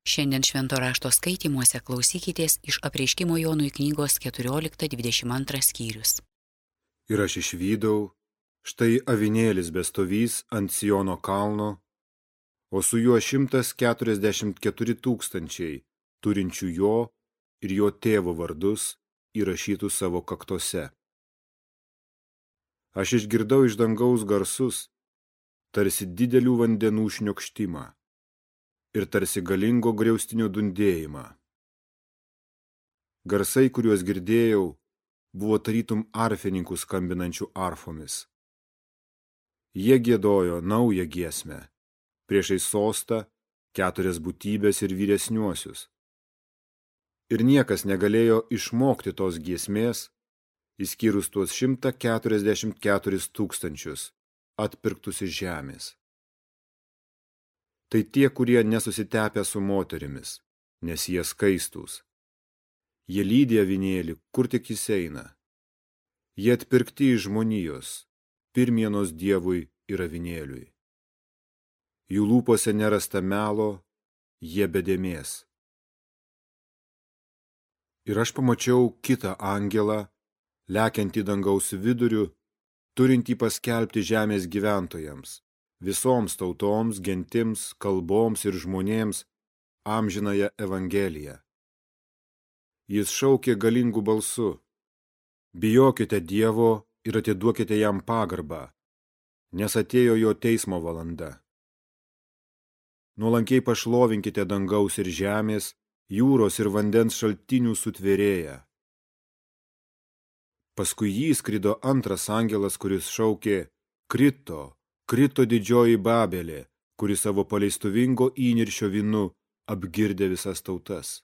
Šiandien Švento rašto skaitymuose klausykitės iš Apreiškimo Jonui knygos 14-22 skyrius. Ir aš išvydau, štai avinėlis bestovys ant Siono kalno, o su juo 144 tūkstančiai, turinčių jo ir jo tėvo vardus įrašytų savo kaktose. Aš išgirdau iš dangaus garsus, tarsi didelių vandenų šniokštimą ir tarsi galingo griaustinio dundėjimą. Garsai, kuriuos girdėjau, buvo tarytum arfininkų skambinančių arfomis. Jie giedojo naują giesmę, priešais sostą 4 būtybės ir vyresniuosius. Ir niekas negalėjo išmokti tos giesmės, išskyrus tuos 144 tūkstančius, atpirktus iš žemės. Tai tie, kurie nesusitepę su moterimis, nes jie skaistūs. Jie lydi avinėlį, kur tik jis eina. Jie atpirkti iš žmonijos, pirmienos Dievui ir avinėliui. Jų lūpose nerasta melo, jie be dėmės. Ir aš pamačiau kitą angelą, lekiantį dangaus viduriu, turintį paskelbti žemės gyventojams, visoms tautoms, gentims, kalboms ir žmonėms amžinąją evangeliją. Jis šaukė galingų balsu: bijokite Dievo ir atiduokite jam pagarbą, nes atėjo jo teismo valanda. Nuolankiai pašlovinkite dangaus ir žemės, jūros ir vandens šaltinių sutvėrėją. Paskui jį skrido antras angelas, kuris šaukė: krito, krito didžioji Babelė, kuri savo paleistuvingo įniršio vynu apgirdė visas tautas.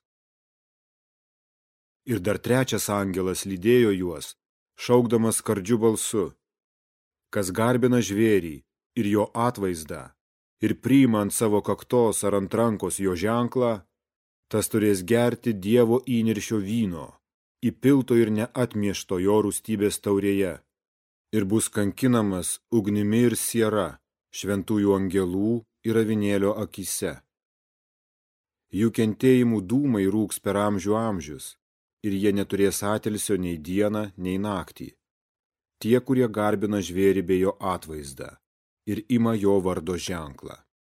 Ir dar trečias angelas lydėjo juos, šaukdamas skardžiu balsu: kas garbina žvėrį ir jo atvaizdą ir priima ant savo kaktos ar ant rankos jo ženklą, tas turės gerti Dievo įniršio vyno, įpilto ir neatmiešto jo rūstybės taurėje, ir bus kankinamas ugnimi ir siera šventųjų angelų ir avinėlio akyse. Jų kentėjimų dūmai rūks per amžių amžius, ir jie neturės atilsio nei dieną, nei naktį. Tie, kurie garbina žvėrį bei jo atvaizdą ir ima jo vardo ženklą.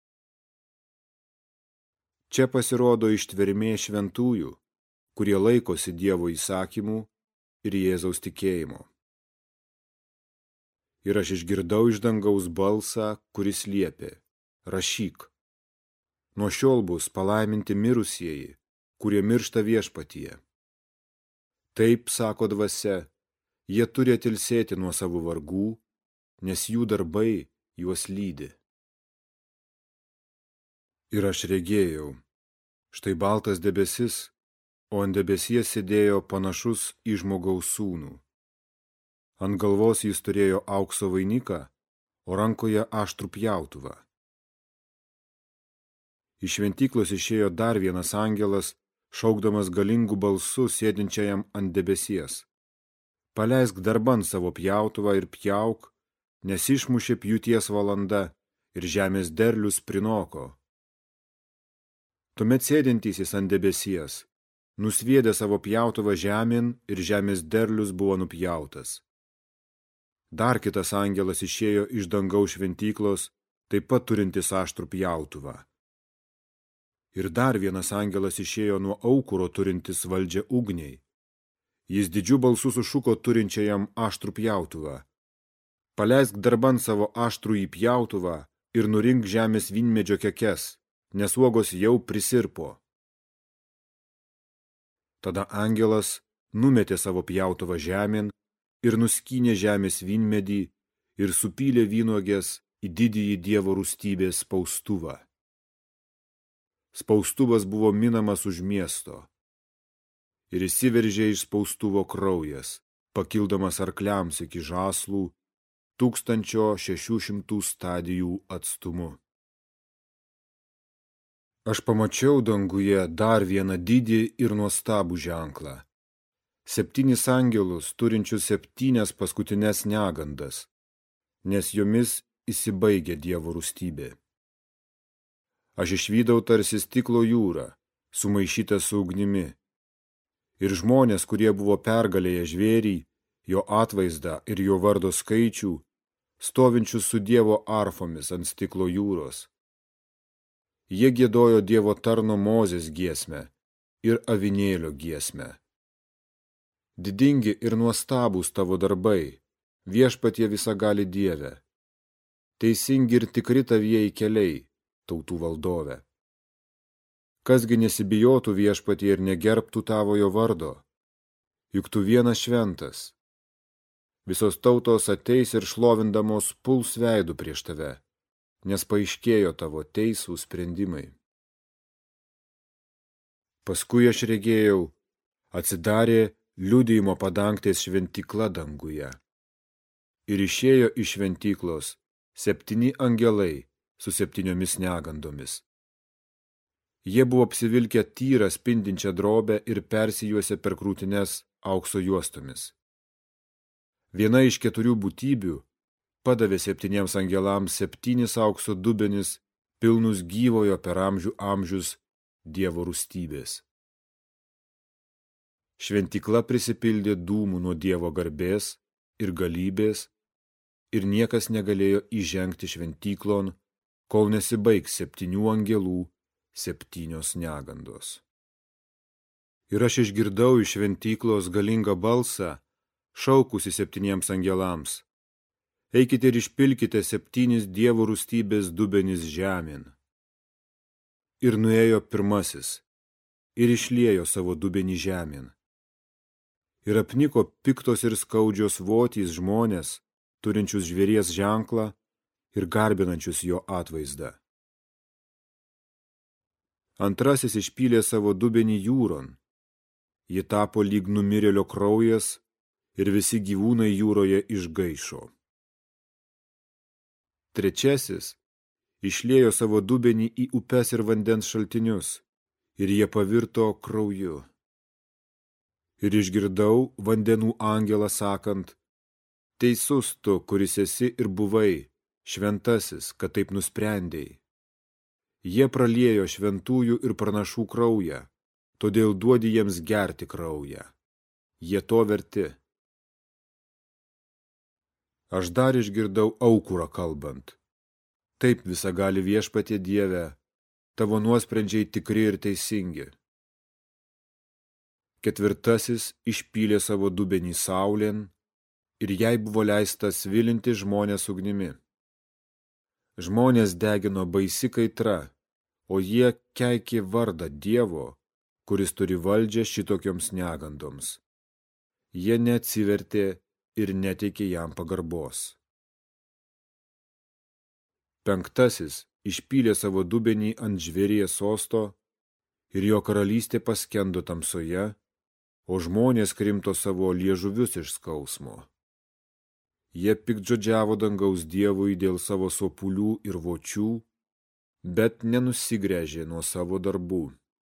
Čia pasirodo ištvermė šventųjų, kurie laikosi Dievo įsakymų ir Jėzaus tikėjimo. Ir aš išgirdau iš dangaus balsą, kuris liepė: rašyk. Nuo šiol bus palaiminti mirusieji, kurie miršta viešpatyje. Taip, sako dvasia, jie turi atilsėti nuo savo vargų, nes jų darbai juos lydi. Ir aš regėjau, štai baltas debesis, o ant debesies sėdėjo panašus į žmogaus sūnų. Ant galvos jis turėjo aukso vainiką, o rankoje aštrų pjautuvą. Iš šventyklos išėjo dar vienas angelas, šaukdamas galingų balsų sėdinčiajam ant debesies: paleisk darban savo pjautuvą ir pjauk, nes išmušė pjūties valanda ir žemės derlius prinoko. Tuomet sėdintysis ant debesies nusviedė savo pjautuvą žemėn ir žemės derlius buvo nupjautas. Dar kitas angelas išėjo iš dangaus šventyklos, taip pat turintis aštrų pjautuvą. Ir dar vienas angelas išėjo nuo aukuro turintis valdžią ugniai. Jis didžiu balsu sušuko turinčiajam aštrų pjautuvą: paleisk darban savo aštrų į pjautuvą ir nurink žemės vynmedžio kekes, nes uogos jau prisirpo. Tada angelas numetė savo pjautuvą žemėn ir nuskynė žemės vynmedį ir supylė vynuoges į didįjį Dievo rūstybės spaustuvą. Spaustuvas buvo minamas už miesto. Ir įsiveržė iš spaustuvo kraujas, pakildamas arkliams iki žąslų 1600 stadijų atstumu. Aš pamačiau danguje dar vieną didį ir nuostabų ženklą: 7 angelus, turinčius 7 paskutines negandas, nes jomis įsibaigė Dievo rūstybė. Aš išvydau tarsi stiklo jūrą, sumaišytą su ugnimi. Ir žmonės, kurie buvo pergalėję žvėrį, jo atvaizdą ir jo vardo skaičių, stovinčius su Dievo arfomis ant stiklo jūros. Jie giedojo Dievo tarno Mozės giesmę ir avinėlio giesmę. Didingi ir nuostabūs tavo darbai, viešpatie visagali Dieve. Teisingi ir tikri tavieji keliai, tautų valdove. Kasgi nesibijotų viešpatie ir negerbtų tavojo vardo, juk tu vienas šventas. Visos tautos ateis ir šlovindamos puls veidų prieš tave, nes paaiškėjo tavo teisų sprendimai. Paskui aš regėjau, atsidarė liudijimo padangtės šventykla danguje. Ir išėjo iš šventyklos 7 angelai su 7 negandomis. Jie buvo apsivilkę tyrą spindinčią drobę ir persijuosę per krūtines aukso juostomis. Viena iš 4 būtybių padavė 7 angelams 7 aukso dubenis, pilnus gyvojo per amžių amžius Dievo rūstybės. Šventykla prisipildė dūmų nuo Dievo garbės ir galybės, ir niekas negalėjo įžengti šventyklon, kol nesibaigs 7 angelų 7 negandos. Ir aš išgirdau iš šventyklos galingą balsą, šaukusi 7 angelams: eikite ir išpilkite 7 Dievo rūstybės dubenis žemėn. Ir nuėjo pirmasis, ir išliejo savo dubenį žemėn. Ir apniko piktos ir skaudžios votys žmonės, turinčius žvėries ženklą ir garbinančius jo atvaizdą. Antrasis išpylė savo dubenį jūron. Ji tapo lyg numirėlio kraujas ir visi gyvūnai jūroje išgaišo. Trečiasis išliejo savo dubenį į upes ir vandens šaltinius, ir jie pavirto krauju. Ir išgirdau vandenų angelą sakant: teisus tu, kuris esi ir buvai, šventasis, kad taip nusprendėjai. Jie praliejo šventųjų ir pranašų kraują, todėl duodi jiems gerti kraują. Jie to verti. Aš dar išgirdau aukurą kalbant: taip visagali viešpatie Dieve, tavo nuosprendžiai tikri ir teisingi. Ketvirtasis išpylė savo dubenį saulėn, ir jai buvo leista svilinti žmonės ugnimi. Žmonės degino baisi kaitra, o jie keikė vardą Dievo, kuris turi valdžią šitokioms negandoms. Jie neatsivertė ir neteikė jam pagarbos. Penktasis išpylė savo dubenį ant žvėries sosto, ir jo karalystė paskendo tamsoje, o žmonės krimto savo liežuvius iš skausmo. Jie piktžodžiavo dangaus Dievui dėl savo sopulių ir vočių, bet nenusigręžė nuo savo darbų.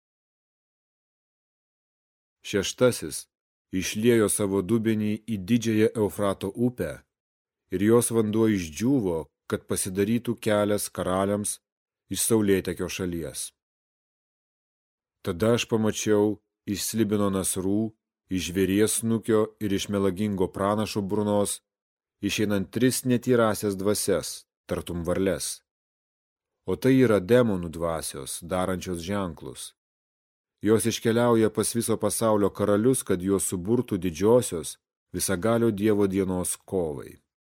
Šeštasis išliejo savo dubenį į didžiąją Eufrato upę, ir jos vanduo išdžiūvo, kad pasidarytų kelias karaliams iš saulėtekio šalies. Tada aš pamačiau iš slibino nasrų, iš žvėries snukio ir iš melagingo pranašo burnos išeinant 3 netyrasias dvasias, tartum varles. O tai yra demonų dvasios, darančios ženklus. Jos iškeliauja pas viso pasaulio karalius, kad juos suburtų didžiosios visagalio Dievo dienos kovai.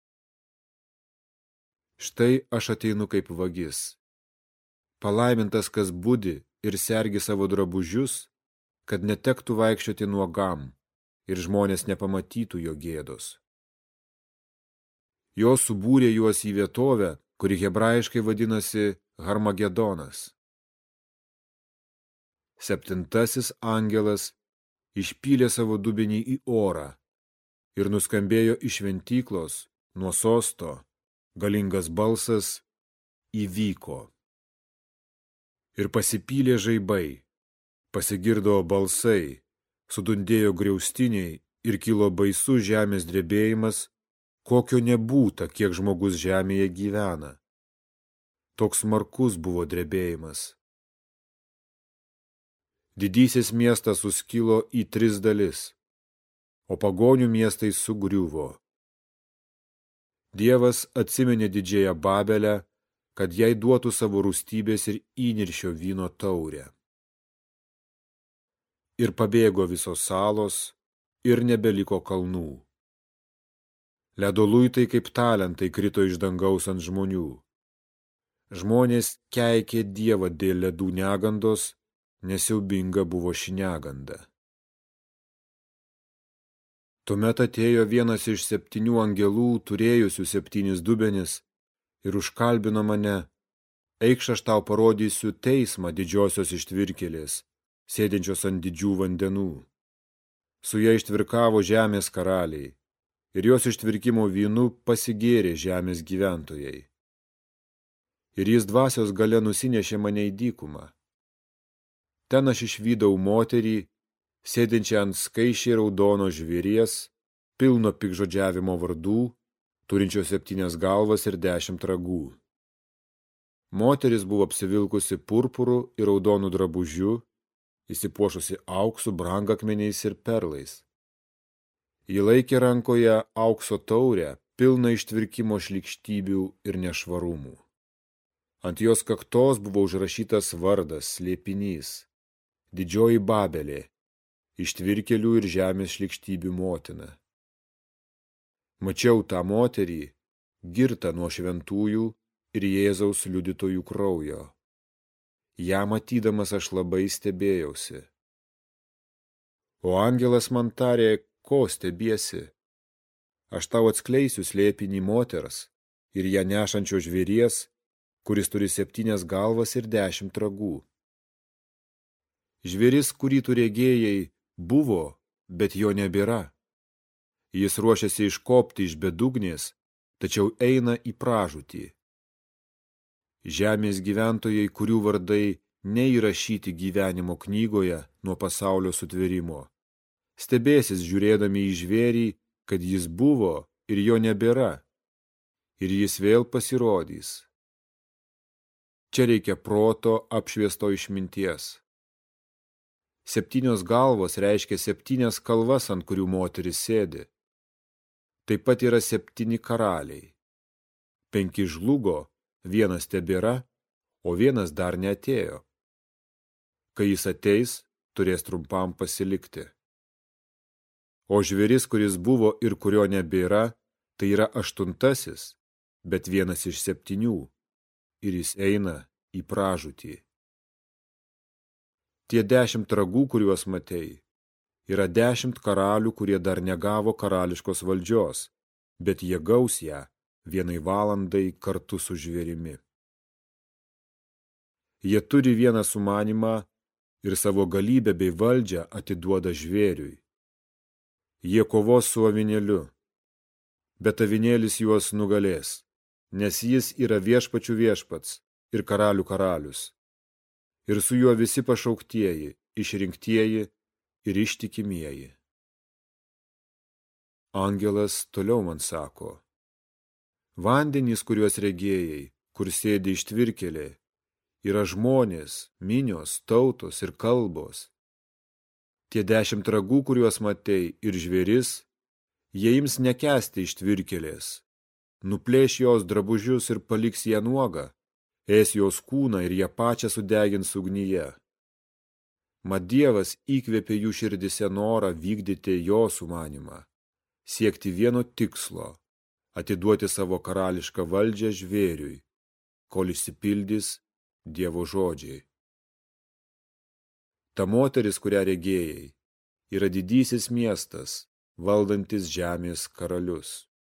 Štai aš ateinu kaip vagis. Palaimintas, kas budi ir sergi savo drabužius, kad netektų vaikščioti nuogam ir žmonės nepamatytų jo gėdos. Jos subūrė juos į vietovę, kuri hebrajiškai vadinasi Harmagedonas. Septintasis angelas išpylė savo dubenį į orą ir nuskambėjo iš šventyklos, nuo sosto, galingas balsas: įvyko. Ir pasipylė žaibai, pasigirdo balsai, sudundėjo griaustiniai ir kilo baisus žemės drebėjimas, kokio nebūta, kiek žmogus žemėje gyvena. Toks smarkus buvo drebėjimas. Didysis miestas suskilo į 3 dalis, o pagonių miestai sugriuvo. Dievas atsiminė didžiąją Babelę, kad jai duotų savo rūstybės ir įniršio vyno taurę. Ir pabėgo visos salos, ir nebeliko kalnų. Ledo luitai kaip talentai krito iš dangaus ant žmonių. Žmonės keikė Dievą dėl ledų negandos, nes siaubinga buvo ši neganda. Tuomet atėjo vienas iš 7 angelų, turėjusių 7 dubenis, ir užkalbino mane: eikš, aš tau parodysiu teismą didžiosios ištvirkėlės, sėdinčios ant didžių vandenų. Su ja ištvirkavo žemės karaliai, ir jos ištvirkimo vynu pasigėrė žemės gyventojai. Ir jis dvasios gale nusinešė mane į dykumą. Ten aš išvydau moterį, sėdinčią ant skaisčiai raudono žvėries, pilno piktžodžiavimo vardų, turinčio 7 galvas ir 10 ragų. Moteris buvo apsivilkusi purpuru ir raudonų drabužiu, įsipuošusi auksu, brangakmeniais ir perlais. Ji laikė rankoje aukso taurę, pilną ištvirkimo šlykštybių ir nešvarumų. Ant jos kaktos buvo užrašytas vardas, slėpinys: Didžioji Babelė, ištvirkėlių ir žemės šlykštybių motina. Mačiau tą moterį, girtą nuo šventųjų ir Jėzaus liudytojų kraujo. Ją matydamas aš labai stebėjausi. O angelas man tarė: ko stebiesi? Aš tau atskleisiu slėpinį moters ir ją nešančio žvėries, kuris turi 7 galvas ir 10 ragų. Žvėris, kurį tu regėjai, buvo, bet jo nebėra. Jis ruošiasi iškopti iš bedugnės, tačiau eina į pražūtį. Žemės gyventojai, kurių vardai neįrašyti gyvenimo knygoje nuo pasaulio sutvėrimo, stebėsis žiūrėdami į žvėrį, kad jis buvo ir jo nebėra, ir jis vėl pasirodys. Čia reikia proto apšviesto išminties. 7 galvos reiškia 7 kalvas, ant kurių moteris sėdi. Taip pat yra 7 karaliai. 5 žlugo, 1 tebėra, o 1 dar neatėjo. Kai jis ateis, turės trumpam pasilikti. O žvėris, kuris buvo ir kurio nebėra, tai yra 8, bet 1 iš 7, ir jis eina į pražūtį. Tie 10 ragų, kuriuos matei, yra 10 karalių, kurie dar negavo karališkos valdžios, bet jie gaus ją 1 valandai kartu su žvėrimi. Jie turi vieną sumanimą ir savo galybę bei valdžią atiduoda žvėriui. Jie kovos su avinėliu, bet avinėlis juos nugalės, nes jis yra viešpačių viešpats ir karalių karalius. Ir su juo visi pašauktieji, išrinktieji ir ištikimieji. Angelas toliau man sako: vandenys, kuriuos regėjai, kur sėdi ištvirkėlė, yra žmonės, minios, tautos ir kalbos. Tie 10 ragų, kuriuos matei, ir žvėris, jie ims nekęsti ištvirkėlės, nuplėš jos drabužius ir paliks ją nuogą, ės jos kūną ir ją pačią sudegins ugnyje. Mat Dievas įkvėpė jų širdise norą vykdyti jo sumanimą, siekti vieno tikslo, atiduoti savo karališką valdžią žvėriui, kol išsipildys Dievo žodžiai. Ta moteris, kurią regėjai, yra didysis miestas, valdantis žemės karalius.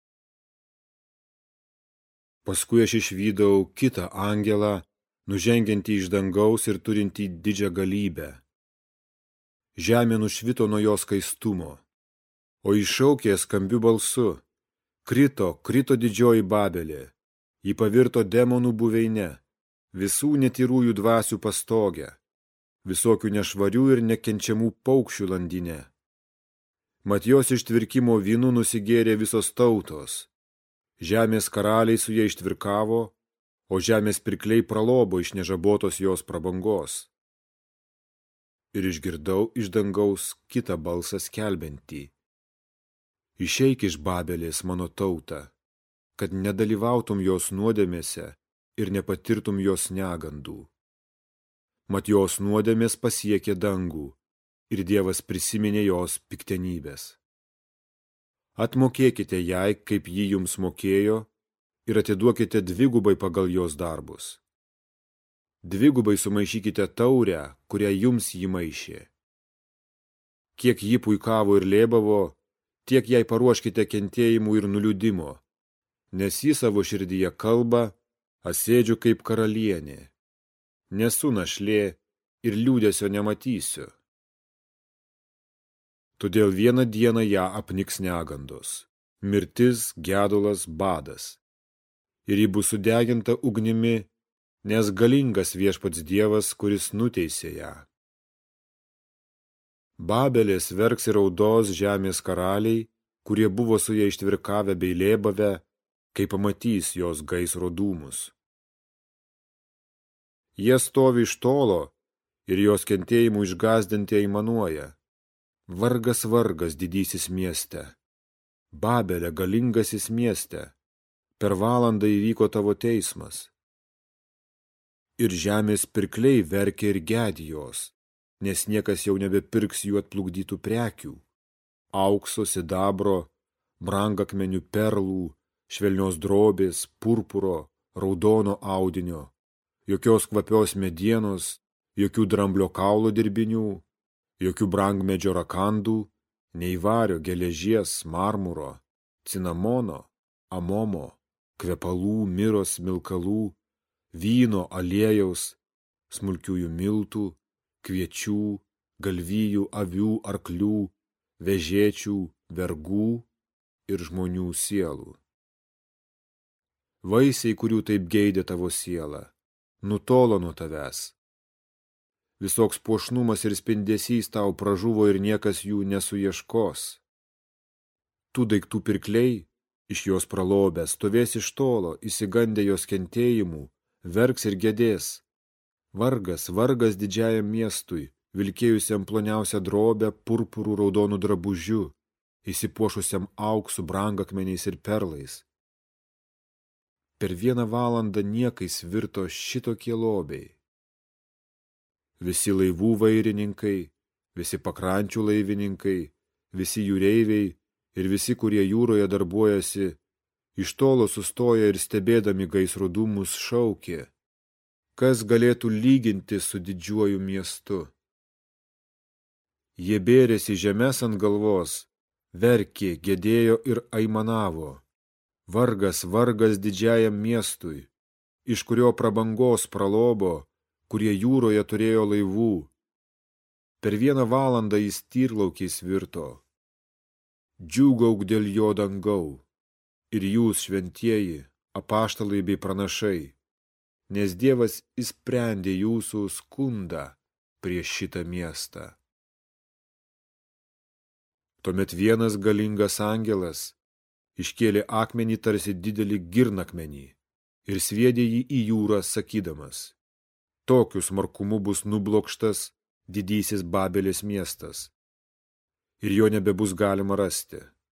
Paskui aš išvydau kitą angelą, nužengiantį iš dangaus ir turintį didžią galybę. Žemė nušvito nuo jo skaistumo, o iššaukė skambiu balsu: krito didžioji Babelė, ji pavirto demonų buveine, visų netyrųjų dvasių pastogę, visokių nešvarių ir nekenčiamų paukščių landinę. Mat jos ištvirkimo vynu nusigėrė visos tautos. Žemės karaliai su jie ištvirkavo, o žemės pirkliai pralobo iš nežabotos jos prabangos. Ir išgirdau iš dangaus kitą balsą skelbiantį: Išeik iš Babelės, mano tauta, kad nedalyvautum jos nuodėmėse ir nepatirtum jos negandų. Mat jos nuodėmės pasiekė dangų, ir Dievas prisiminė jos piktenybės. Atmokėkite jai, kaip ji jums mokėjo, ir atiduokite dvigubai pagal jos darbus. Dvigubai sumaišykite taurę, kurią jums ji maišė. Kiek ji puikavo ir lėbavo, tiek jai paruoškite kentėjimų ir nuliūdimo, nes ji savo širdyje kalba: aš sėdžiu kaip karalienė. Nesu našlė ir liūdesio nematysiu. Todėl vieną dieną ją apniks negandos, mirtis, gedulas, badas. Ir ji bus sudeginta ugnimi, nes galingas viešpats Dievas, kuris nuteisė ją. Babelės verks ir raudos žemės karaliai, kurie buvo su ja ištvirkavę bei lėbavę, kai pamatys jos gaisro dūmus. Jie stovi iš tolo ir jos kentėjimų išgąsdinti aimanuoja: vargas, vargas didysis mieste, Babelė galingasis mieste, per valandą įvyko tavo teismas. Ir žemės pirkliai verkia ir gedi jos, nes niekas jau nebepirks jų atplukdytų prekių: aukso, sidabro, brangakmenių, perlų, švelnios drobės, purpuro, raudono audinio, jokios kvapios medienos, jokių dramblio kaulo dirbinių, jokių brangmedžio rakandų, nei vario, geležies, marmuro, cinamono, amomo, kvepalų, miros, smilkalų, vyno, aliejaus, smulkiųjų miltų, kviečių, galvijų, avių, arklių, vežėčių, vergų ir žmonių sielų. Vaisiai, kurių taip geidė tavo siela, nutolo nuo tavęs. Visoks puošnumas ir spindesys tau pražuvo ir niekas jų nesuieškos. Tų daiktų pirkliai, iš jos pralobę, stovės iš tolo, išsigandę jos kentėjimų, verks ir gedės: vargas, vargas didžiajam miestui, vilkėjusiam ploniausią drobę, purpurų, raudonų drabužių, įsipuošusiam auksu, brangakmeniais ir perlais. Per 1 valandą niekais virto šitokie lobiai. Visi laivų vairininkai, visi pakrančių laivininkai, visi jūreiviai ir visi, kurie jūroje darbuojasi, iš tolo sustoja ir stebėdami gaisro dūmus šaukė: kas galėtų lyginti su didžiuoju miestu? Jie bėrėsi žemes ant galvos, verkė, gedėjo ir aimanavo: vargas, vargas didžiajam miestui, iš kurio prabangos pralobo, kurie jūroje turėjo laivų. Per 1 valandą jis tyrlaukiais virto. Džiūgauk dėl jo dangau, ir jūs, šventieji, apaštalai bei pranašai, nes Dievas išsprendė jūsų skundą prieš šitą miestą. Tuomet vienas galingas angelas iškėlė akmenį tarsi didelį girnakmenį ir sviedė jį į jūrą, sakydamas: tokiu smarkumu bus nublokštas didysis Babelės miestas, ir jo nebebus galima rasti.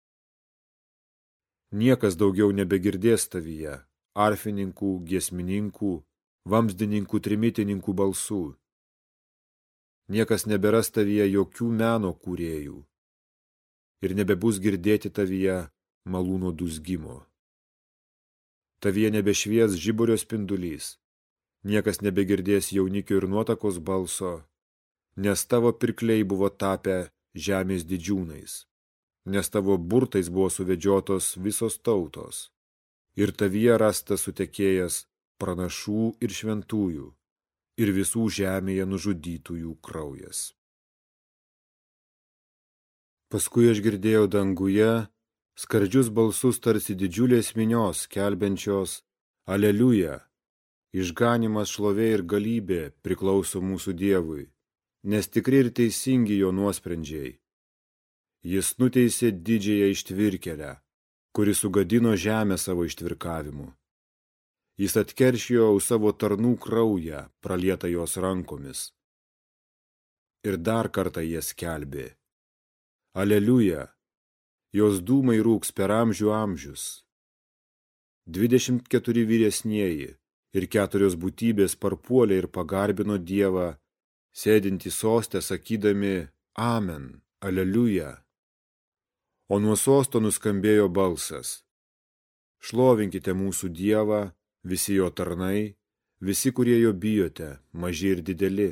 Niekas daugiau nebegirdės tavyje arfininkų, giesmininkų, vamzdininkų, trimitininkų balsų. Niekas neberas tavyje jokių meno kūrėjų, ir nebebus girdėti tavyje malūno dūzgimo. Tavyje nebešvies žiburio spindulys, niekas nebegirdės jaunikio ir nuotakos balso, nes tavo pirkliai buvo tapę žemės didžiūnais, nes tavo burtais buvo suvedžiotos visos tautos, ir tavyje rastas sutekėjęs pranašų ir šventųjų, ir visų žemėje nužudytųjų kraujas. Paskui aš girdėjau danguje skardžius balsus tarsi didžiulės minios, skelbiančios: Aleliuja! Išganimas, šlovė ir galybė priklauso mūsų Dievui, nes tikri ir teisingi jo nuosprendžiai. Jis nuteisė didžiąją ištvirkelę, kuri sugadino žemę savo ištvirkavimu. Jis atkeršijo už savo tarnų kraują, pralietą jos rankomis. Ir dar kartą jie skelbė: Aleliuja, jos dūmai rūks per amžių amžius. 24 vyresnieji ir 4 būtybės parpuolė ir pagarbino Dievą, sėdintį soste, sakydami: Amen, aleliuja. O nuo sosto nuskambėjo balsas: Šlovinkite mūsų Dievą, visi jo tarnai, visi, kurie jo bijote, maži ir dideli.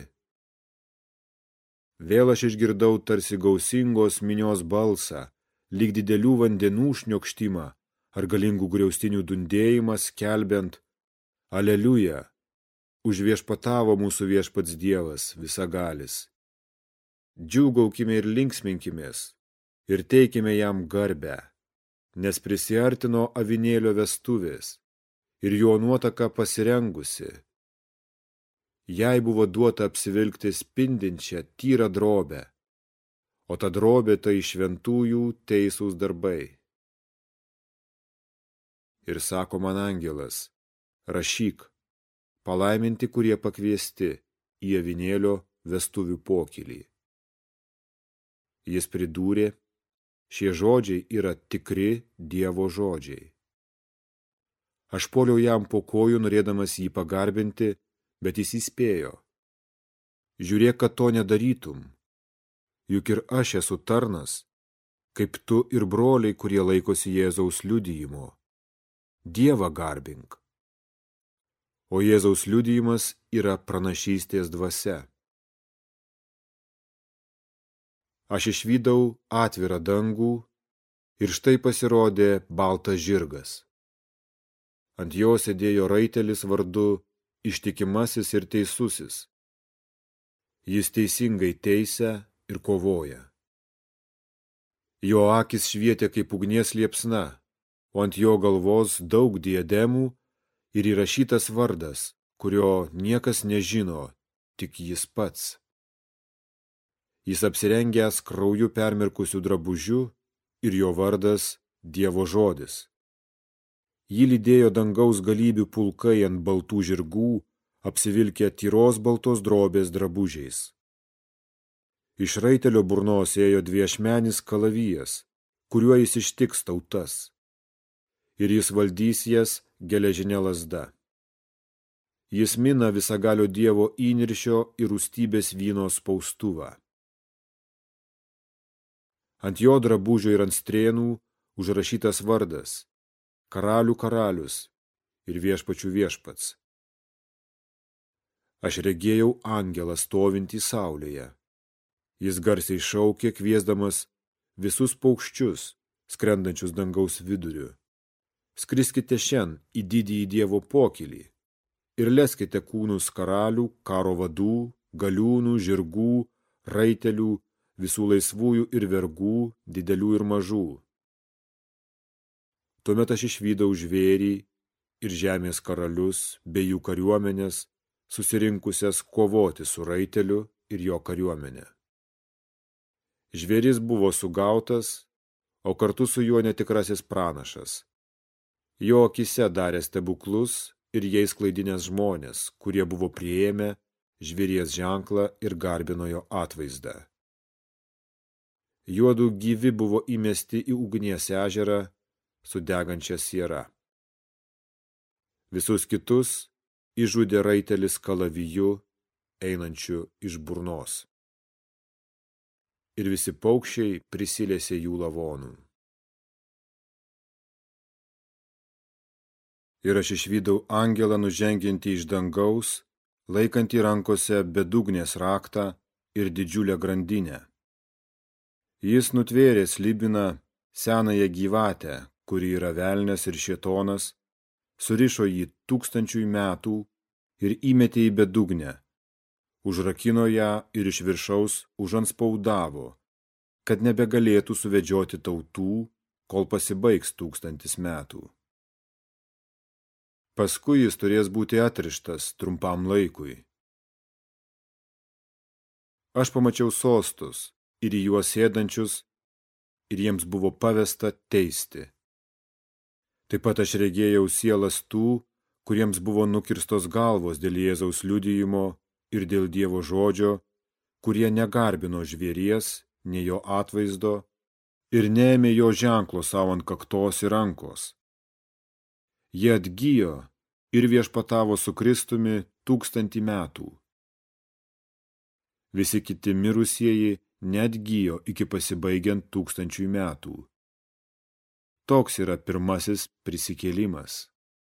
Vėl aš išgirdau tarsi gausingos minios balsą, lyg didelių vandenų šniokštimą ar galingų griaustinių dundėjimą, skelbiant: Aleliuja, užviešpatavo mūsų viešpats Dievas visagalis. Džiūgaukime ir linksminkimės ir teikime jam garbę, nes prisiartino avinėlio vestuvės ir jo nuotaka pasirengusi. Jai buvo duota apsivilkti spindinčią, tyrą drobę, o ta drobė tai šventųjų teisūs darbai. Ir sako man angelas: rašyk, palaiminti, kurie pakviesti į avinėlio vestuvių pokylį. Jis pridūrė: šie žodžiai yra tikri Dievo žodžiai. Aš puoliau jam po kojų, norėdamas jį pagarbinti, bet jis įspėjo: žiūrėk, kad to nedarytum, juk ir aš esu tarnas, kaip tu ir broliai, kurie laikosi Jėzaus liudijimo. Dievą garbink. O Jėzaus liudijimas yra pranašystės dvasia. Aš išvydau atvirą dangų ir štai pasirodė baltas žirgas. Ant jo sėdėjo raitelis vardu Ištikimasis ir Teisusis. Jis teisingai teisia ir kovoja. Jo akis švietė kaip ugnies liepsna, o ant jo galvos daug diademų ir įrašytas vardas, kurio niekas nežino, tik jis pats. Jis apsirengęs krauju permirkusių drabužių ir jo vardas Dievo žodis. Jį lydėjo dangaus galybių pulkai ant baltų žirgų, apsivilkę tyros baltos drobės drabužiais. Iš raitelio burnos ėjo dviašmenis kalavijas, kuriuo jis ištiks tautas, ir jis valdys jas geležine lazda. Jis mina visagalio Dievo įniršio ir rūstybės vyno spaustuvą. Ant jo drabužio ir ant strėnų užrašytas vardas: Karalių karalius ir viešpačių viešpats. Aš regėjau angelą stovintį saulėje. Jis garsiai šaukė, kviesdamas visus paukščius, skrendančius dangaus viduriu: skriskite šiandien į didįjį Dievo pokylį ir leskite kūnus karalių, karo vadų, galiūnų, žirgų, raitelių, visų laisvųjų ir vergų, didelių ir mažų. Tuomet aš išvydau žvėrį ir žemės karalius bei jų kariuomenės, susirinkusias kovoti su raiteliu ir jo kariuomenė. Žvėris buvo sugautas, o kartu su juo netikrasis pranašas. Jo akise darė stebuklus ir jais klaidinės žmonės, kurie buvo priėmę žvėries ženklą ir garbino jo atvaizdą. Juodu gyvi buvo įmesti į ugnies ežerą su degančia siera. Visus kitus išžudė raitelis kalaviju, einančiu iš burnos. Ir visi paukščiai prisilėsė jų lavonų. Ir aš išvydau angelą nužengiantį iš dangaus, laikantį rankose bedugnės raktą ir didžiulę grandinę. Jis nutvėrė slibiną, senąją gyvatę, kuri yra velnias ir šėtonas, surišo jį 1000 metų ir įmetė į bedugnę, užrakino ją ir iš viršaus užanspaudavo, kad nebegalėtų suvedžioti tautų, kol pasibaigs 1000 metų. Paskui jis turės būti atrištas trumpam laikui. Aš pamačiau sostus ir į juos sėdančius, ir jiems buvo pavesta teisti. Taip pat aš regėjau sielas tų, kuriems buvo nukirstos galvos dėl Jėzaus liudijimo ir dėl Dievo žodžio, kurie negarbino žvėries, nei jo atvaizdo, ir neėmė jo ženklo savo ant kaktos ir rankos. Jie atgijo ir viešpatavo su Kristumi 1000 metų. Visi kiti mirusieji neatgijo iki pasibaigiant 1000 metų. Toks yra pirmasis prisikėlimas.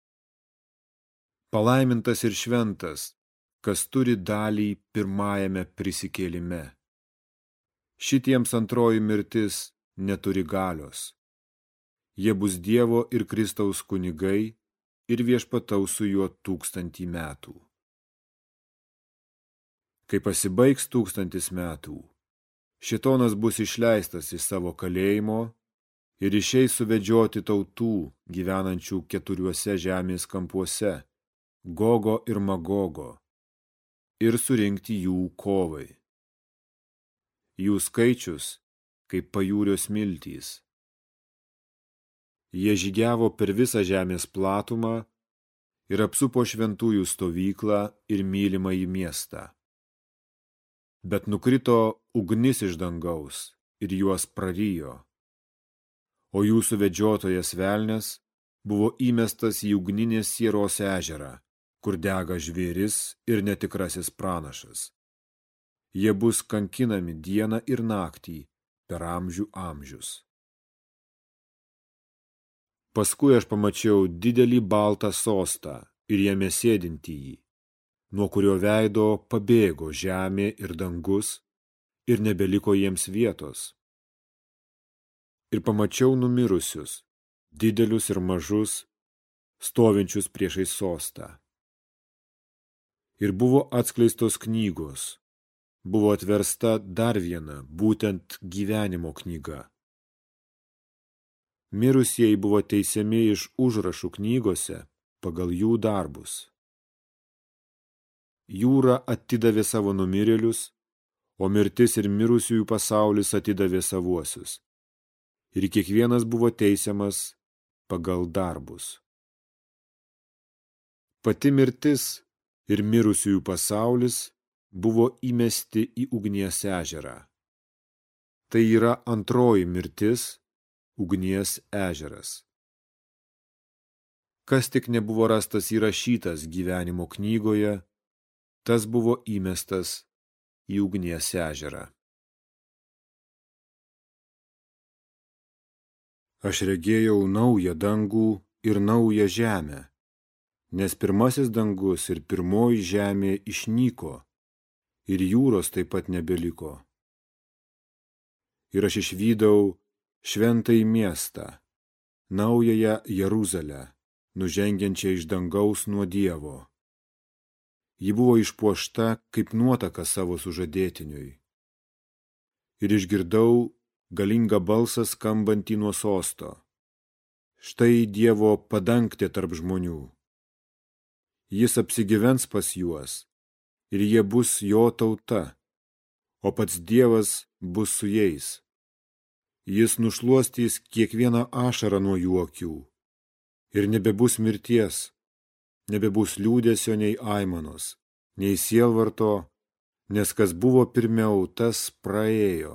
Palaimintas ir šventas, kas turi dalį pirmajame prisikėlime. Šitiems antroji mirtis neturi galios. Jie bus Dievo ir Kristaus kunigai ir viešpataus su juo 1000 metų. Kai pasibaigs 1000 metų, šėtonas bus išleistas iš savo kalėjimo ir išeis suvedžioti tautų gyvenančių 4 žemės kampuose, Gogo ir Magogo, ir surinkti jų kovai. Jų skaičius kaip pajūrio smiltys. Jie žygiavo per visą žemės platumą ir apsupo šventųjų stovyklą ir mylimąjį miestą. Bet nukrito ugnis iš dangaus ir juos prarijo, o jų suvedžiotojas velnias buvo įmestas į ugninės sieros ežerą, kur dega žvėris ir netikrasis pranašas. Jie bus kankinami dieną ir naktį per amžių amžius. Paskui aš pamačiau didelį baltą sostą ir jame sėdintį jį, nuo kurio veido pabėgo žemė ir dangus ir nebeliko jiems vietos. Ir pamačiau numirusius, didelius ir mažus, stovinčius priešais sostą. Ir buvo atskleistos knygos, buvo atversta dar viena, būtent gyvenimo knyga. Mirusieji buvo teisiami iš užrašų knygose pagal jų darbus. Jūra atidavė savo numirėlius, o mirtis ir mirusiųjų pasaulis atidavė savuosius. Ir kiekvienas buvo teisiamas pagal darbus. Pati mirtis ir mirusiųjų pasaulis buvo įmesti į ugnies ežerą. Tai yra antroji mirtis, ugnies ežeras. Kas tik nebuvo rastas įrašytas gyvenimo knygoje, tas buvo įmestas į ugnies ežerą. Aš regėjau naują dangų ir naują žemę, nes pirmasis dangus ir pirmoji žemė išnyko, ir jūros taip pat nebeliko. Ir aš išvydau šventąjį miestą, naująją Jeruzalę, nužengiančią iš dangaus nuo Dievo. Ji buvo išpuošta kaip nuotaka savo sužadėtiniui. Ir išgirdau galingą balsą skambantį nuo sosto. Štai Dievo padangtė tarp žmonių. Jis apsigyvens pas juos, ir jie bus jo tauta, o pats Dievas bus su jais. Jis nušluostys kiekvieną ašarą nuo jų akių, ir nebebus mirties, nebebus liūdesio nei aimanos, nei sielvarto, nes kas buvo pirmiau, tas praėjo.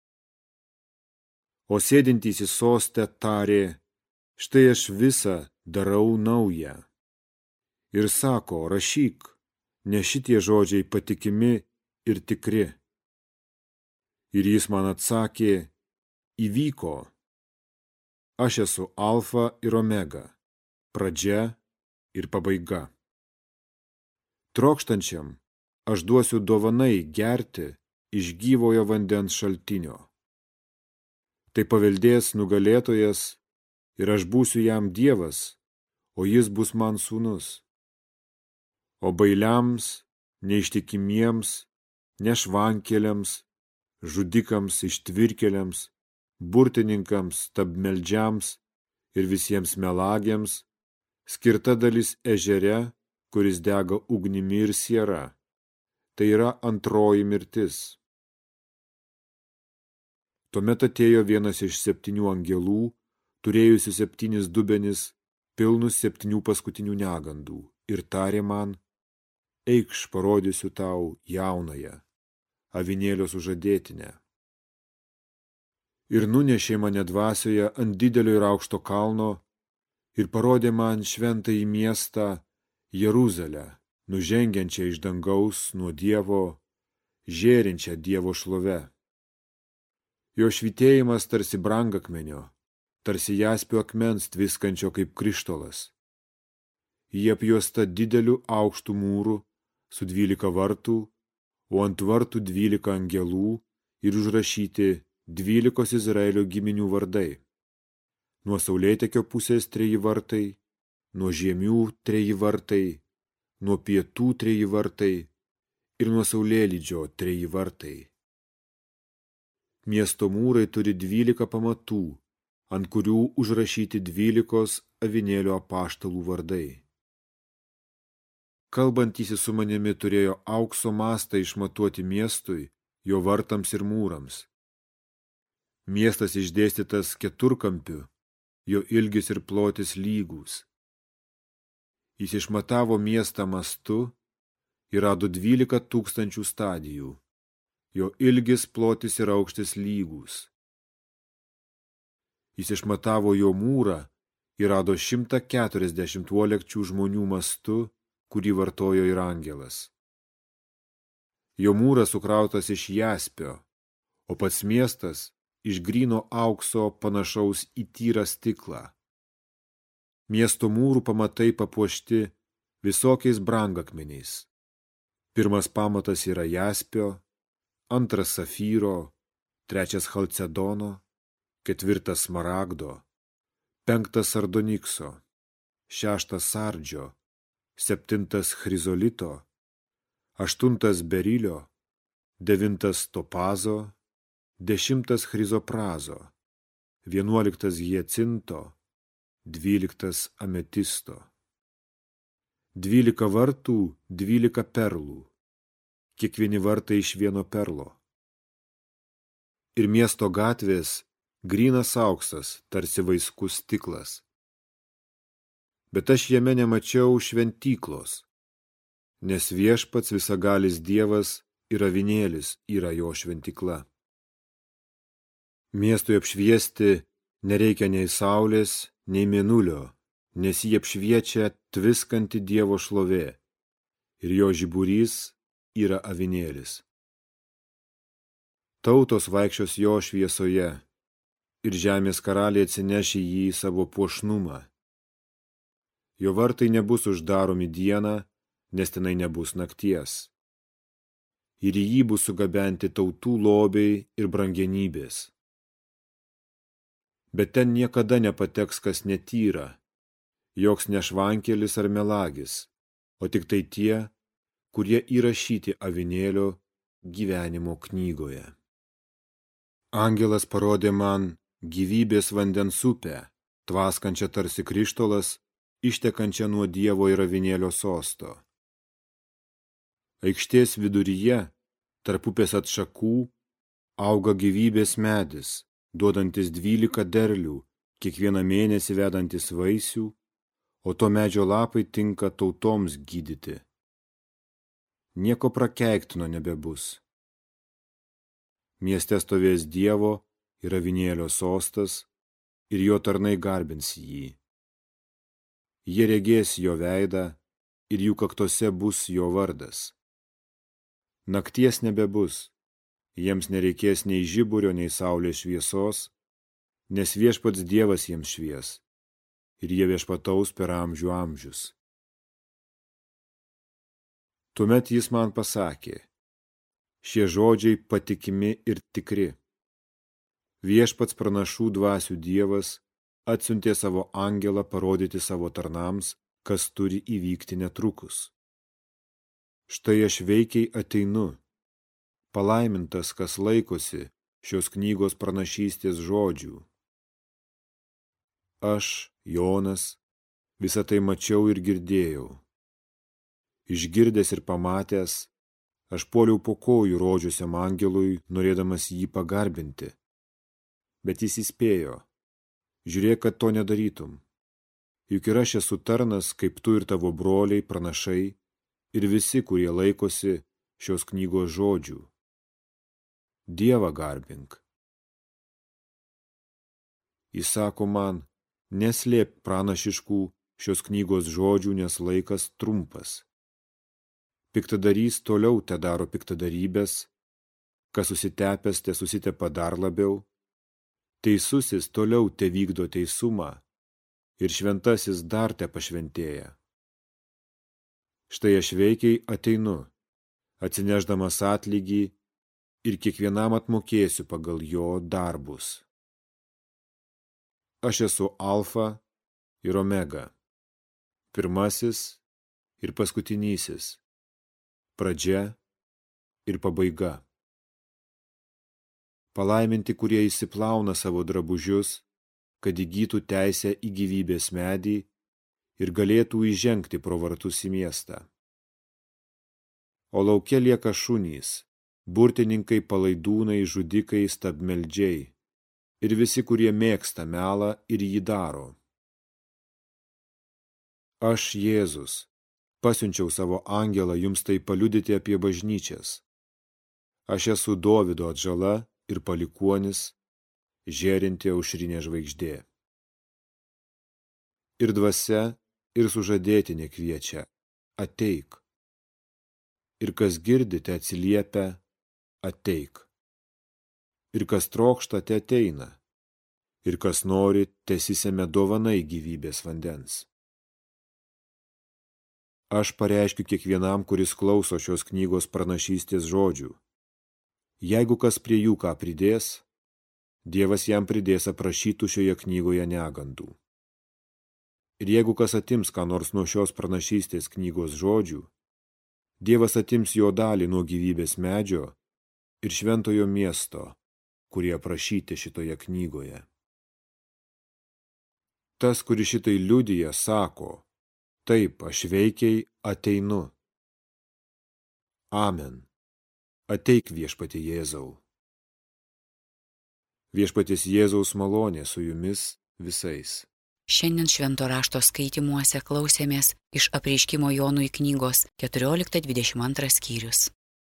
O sėdintysis soste tarė, štai aš visą darau naują. Ir sako, rašyk, nes šitie žodžiai patikimi ir tikri. Ir jis man atsakė, įvyko. Aš esu alfa ir omega, pradžia ir pabaiga. Trokštančiam aš duosiu dovanai gerti iš gyvojo vandens šaltinio. Tai paveldės nugalėtojas ir aš būsiu jam Dievas, o jis bus man sūnus. O bailiams, neištikimiems, nešvankeliams, žudikams, ištvirkeliams, burtininkams, stabmeldžiams ir visiems melagiams skirta dalis ežere, kuris dega ugnimi ir siera. Tai yra antroji mirtis. Tuomet atėjo vienas iš 7 angelų, turėjusių 7 dubenis, pilnus 7 paskutinių negandų, ir tarė man: eikš, parodysiu tau jaunąją, avinėlio sužadėtinę. Ir nunešė mane dvasioje ant didelio ir aukšto kalno ir parodė man šventąjį miestą Jeruzalę, nužengiančią iš dangaus nuo Dievo, žėrinčią Dievo šlove. Jo švytėjimas tarsi brangakmenio, tarsi jaspio akmens tviskančio kaip krištolas. Jie apjuosta dideliu aukštų mūrų su 12 vartų, o ant vartų 12 angelų ir užrašyti 12 Izraelio giminių vardai. Nuo saulėtekio pusės 3 vartai, nuo žiemių 3 vartai, nuo pietų 3 vartai ir nuo saulėlydžio 3 vartai. Miesto mūrai turi 12 pamatų, ant kurių užrašyti 12 avinėlio apaštalų vardai. Kalbantysis su manimi turėjo aukso mastą išmatuoti miestui, jo vartams ir mūrams. Miestas išdėstytas keturkampiu, jo ilgis ir plotis lygūs. Jis išmatavo miestą mastu ir rado 12 000 stadijų, jo ilgis, plotis ir aukštis lygūs. Jis išmatavo jo mūrą ir rado 140 uolekčių žmonių mastu, kurį vartojo ir angelas. Jo mūras sukrautas iš jaspio, o pats miestas iš gryno aukso panašaus į tyrą stiklą. Miesto mūrų pamatai papuošti visokiais brangakmeniais. Pirmas pamatas yra jaspio, antras safyro, trečias chalcedono, ketvirtas smaragdo, 5 sardonikso, 6 sardžio, 7 chrizolito, 8 berilio, 9 topazo, 10 chrizoprazo, 11 hiacinto, 12 ametisto. 12 vartų, 12 perlų, kiekvieni vartai iš vieno perlo. Ir miesto gatvės grynas auksas, tarsi vaiskus stiklas. Bet aš jame nemačiau šventyklos, nes viešpats visagalis Dievas ir avinėlis yra jo šventykla. Miestui apšviesti nereikia nei saulės, nei mėnulio, nes jį apšviečia tviskanti Dievo šlovė ir jo žiburys yra avinėlis. Tautos vaikščios jo šviesoje ir žemės karaliai atsineš į jį savo puošnumą. Jo vartai nebus uždaromi dieną, nes tenai nebus nakties. Ir į jį bus sugabenti tautų lobiai ir brangenybės. Bet ten niekada nepateks kas netyra, joks nešvankelis ar melagis, o tik tai tie, kurie įrašyti avinėlio gyvenimo knygoje. Angelas parodė man gyvybės vandens upę, tvaskančią tarsi krištolas, ištekančią nuo Dievo ir avinėlio sosto. Aikštės viduryje, tarp upės atšakų, auga gyvybės medis, duodantis 12 derlių, kiekvieną mėnesį vedantis vaisių, o to medžio lapai tinka tautoms gydyti. Nieko prakeiktino nebebus. Mieste stovės Dievo ir avinėlio sostas, ir jo tarnai garbins jį. Jie regės jo veidą, ir jų kaktose bus jo vardas. Nakties nebebus, jiems nereikės nei žiburio, nei saulės šviesos, nes viešpats Dievas jiems švies, ir jie viešpataus per amžių amžius. Tuomet jis man pasakė: šie žodžiai patikimi ir tikri. Viešpats pranašų dvasių Dievas atsiuntė savo angelą parodyti savo tarnams, kas turi įvykti netrukus. Štai aš veikiai ateinu. Palaimintas, kas laikosi šios knygos pranašystės žodžių. Aš, Jonas, visą tai mačiau ir girdėjau. Išgirdęs ir pamatęs, aš puoliau po kojų rodžiusiam angelui, norėdamas jį pagarbinti. Bet jis įspėjo: žiūrėk, kad to nedarytum. juk ir aš esu tarnas, kaip tu ir tavo broliai, pranašai, ir visi, kurie laikosi šios knygos žodžių. Dievą garbink. Jis sako man, neslėpk pranašiškų šios knygos žodžių, nes laikas trumpas. Piktadarys toliau te daro piktadarybės, kas susitepęs te susitepa dar labiau, teisusis toliau te vykdo teisumą ir šventasis dar te pašventėja. Štai aš veikiai ateinu, atsinešdamas atlygį ir kiekvienam atmokėsiu pagal jo darbus. Aš esu Alfa ir Omega, pirmasis ir paskutinysis, pradžia ir pabaiga. Palaiminti, kurie įsiplauna savo drabužius, kad įgytų teisę į gyvybės medį ir galėtų įžengti pro vartus į miestą. O lauke lieka šunys, burtininkai, palaidūnai, žudikai, stabmeldžiai ir visi, kurie mėgsta melą ir jį daro. Aš, Jėzus, pasiunčiau savo angelą jums tai paliudyti apie bažnyčias. Aš esu Dovydo atžala ir palikuonis, žėrinti aušrinė žvaigždė. Ir dvasia, ir sužadėtinė kviečia, ateik. Ir kas girdite atsiliepia, ateik. Ir kas trokšta, te ateina. Ir kas nori, tesisėme dovanai gyvybės vandens. Aš pareiškiu kiekvienam, kuris klauso šios knygos pranašystės žodžių. Jeigu kas prie jų ką pridės, Dievas jam pridės aprašytų šioje knygoje negandų. Ir jeigu kas atims ką nors nuo šios pranašystės knygos žodžių, Dievas atims jo dalį nuo gyvybės medžio ir šventojo miesto, kurie aprašyti šitoje knygoje. Tas, kuris šitai liudija, sako, taip, aš veikiai ateinu. Amen. Ateik, viešpatie Jėzau. Viešpaties Jėzaus malonė su jumis visais. Šiandien švento rašto skaitymuose klausėmės iš apreiškimo Jonui knygos 14-22 skyrius.